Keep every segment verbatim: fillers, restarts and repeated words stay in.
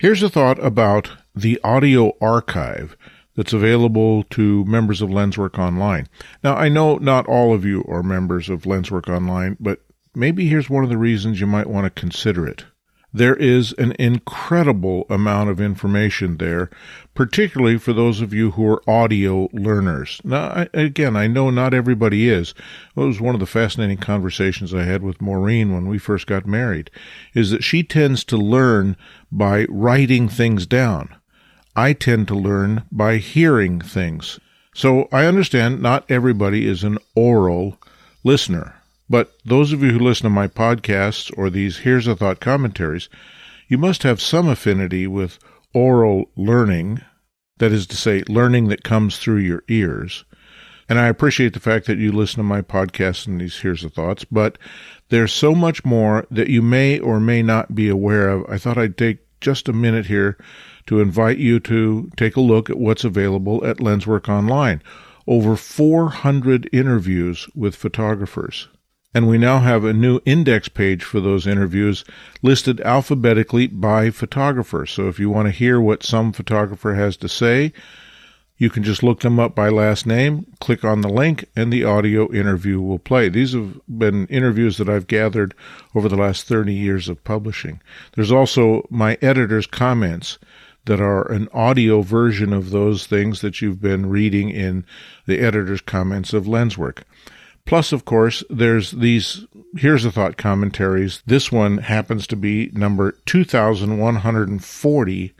Here's a thought about the audio archive that's available to members of Lenswork Online. Now, I know not all of you are members of Lenswork Online, but maybe here's one of the reasons you might want to consider it. There is an incredible amount of information there, particularly for those of you who are audio learners. Now, I, again, I know not everybody is. It was one of the fascinating conversations I had with Maureen when we first got married, is that she tends to learn by writing things down. I tend to learn by hearing things. So I understand not everybody is an oral listener. But those of you who listen to my podcasts or these Here's a Thought commentaries, you must have some affinity with oral learning, that is to say, learning that comes through your ears. And I appreciate the fact that you listen to my podcasts and these Here's a Thoughts, but there's so much more that you may or may not be aware of. I thought I'd take just a minute here to invite you to take a look at what's available at Lenswork Online. Over four hundred interviews with photographers. And we now have a new index page for those interviews listed alphabetically by photographer. So if you want to hear what some photographer has to say, you can just look them up by last name, click on the link, and the audio interview will play. These have been interviews that I've gathered over the last thirty years of publishing. There's also my editor's comments that are an audio version of those things that you've been reading in the editor's comments of Lenswork. Plus, of course, there's these Here's a Thought commentaries. This one happens to be number two thousand one hundred forty.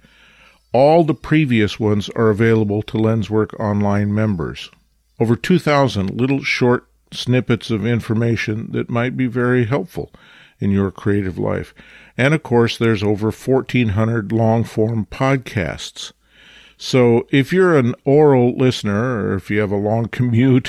All the previous ones are available to Lenswork Online members. Over two thousand little short snippets of information that might be very helpful in your creative life. And, of course, there's over fourteen hundred long-form podcasts. So if you're an oral listener, or if you have a long commute,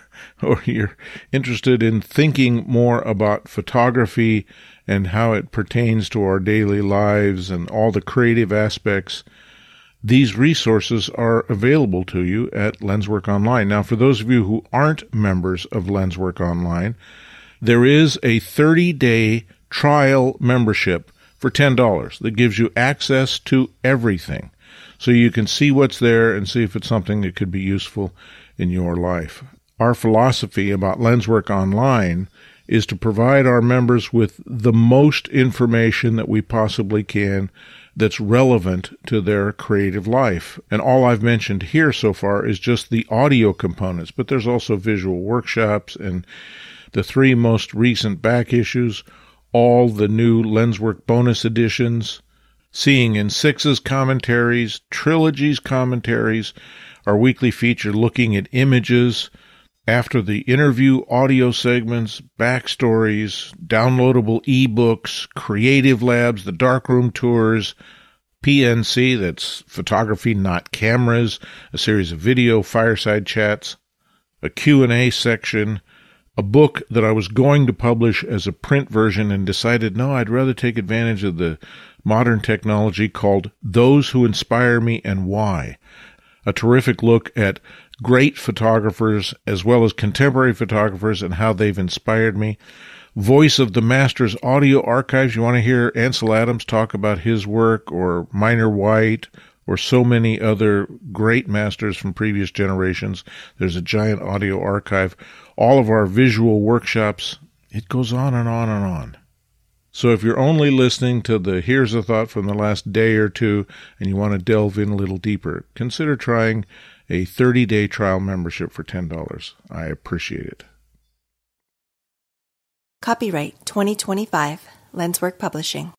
or you're interested in thinking more about photography and how it pertains to our daily lives and all the creative aspects, these resources are available to you at Lenswork Online. Now, for those of you who aren't members of Lenswork Online, there is a thirty-day trial membership for ten dollars that gives you access to everything. So you can see what's there and see if it's something that could be useful in your life. Our philosophy about Lenswork Online is to provide our members with the most information that we possibly can that's relevant to their creative life. And all I've mentioned here so far is just the audio components, but there's also visual workshops and the three most recent back issues, all the new Lenswork bonus editions, Seeing in Sixes commentaries, Trilogies commentaries, our weekly feature looking at images, after the interview audio segments, backstories, downloadable ebooks, creative labs, the darkroom tours, P N C, that's photography, not cameras, a series of video fireside chats, a Q and A section, a book that I was going to publish as a print version and decided, no, I'd rather take advantage of the modern technology called Those Who Inspire Me and Why. A terrific look at great photographers as well as contemporary photographers and how they've inspired me. Voice of the Masters audio archives. You want to hear Ansel Adams talk about his work, or Minor White, or so many other great masters from previous generations. There's a giant audio archive. All of our visual workshops. It goes on and on and on. So if you're only listening to the Here's a Thought from the last day or two and you want to delve in a little deeper, consider trying a thirty-day trial membership for ten dollars. I appreciate it. Copyright twenty twenty-five, Lenswork Publishing.